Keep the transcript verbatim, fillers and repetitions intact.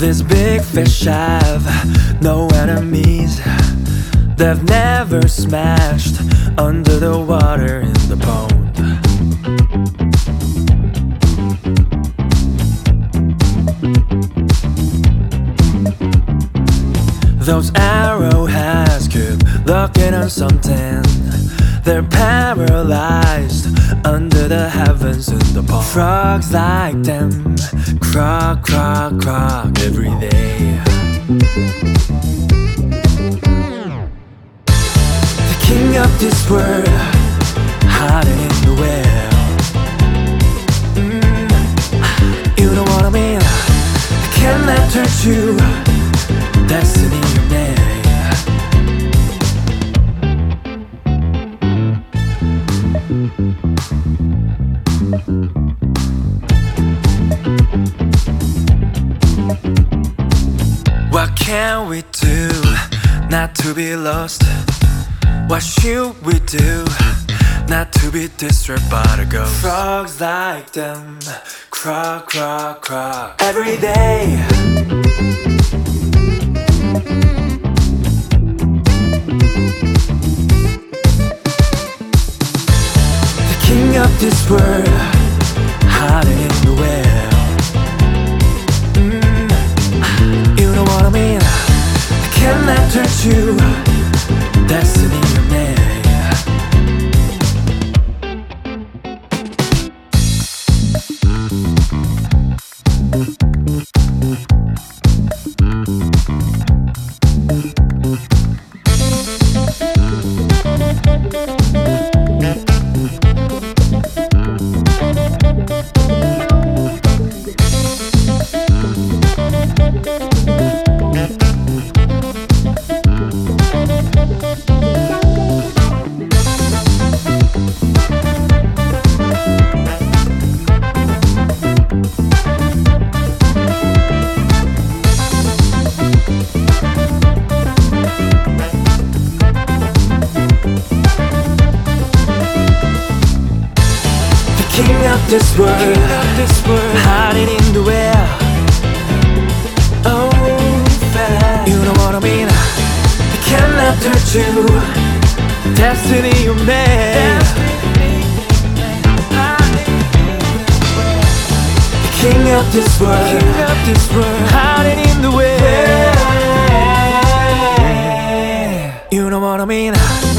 These big fish have no enemies. They've never smashed under the water in the pond. Those arrowheads keep looking on something. They're paralyzed under the heavens in the pond. Frogs like them croak, croak, croak every day. The king of this world, hiding in the well. mm, You know what I mean? I can't let her to destiny you made. What can we do not to be lost? What should we do not to be disturbed by the ghost? Frogs like them croak, croak, croak every day. The king of this world, hiding in the well. mm, You know what I mean? I can't let her to destiny you made. King of this world, king of this world, hiding in the well. Oh, fella, you know what I mean? I can't let her to destiny you made. The king of this world, king of this world, hiding in the well. You know what I mean?